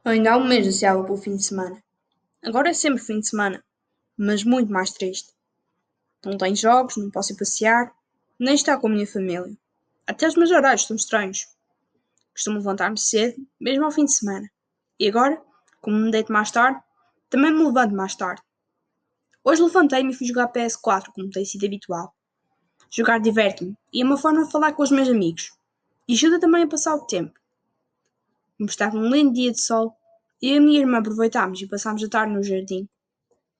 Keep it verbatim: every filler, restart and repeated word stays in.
Ainda há um mês ansiava pelo fim de semana. Agora é sempre fim de semana, mas muito mais triste. Não tenho jogos, não posso ir passear, nem estar com a minha família. Até os meus horários estão estranhos. Costumo levantar-me cedo, mesmo ao fim de semana. E agora, como me deito mais tarde, também me levanto mais tarde. Hoje levantei-me e fui jogar P S quatro, como tem sido habitual. Jogar diverte-me e é uma forma de falar com os meus amigos. E ajuda também a passar o tempo. Como estava um lindo dia de sol, eu e a minha irmã aproveitámos e passámos a tarde no jardim.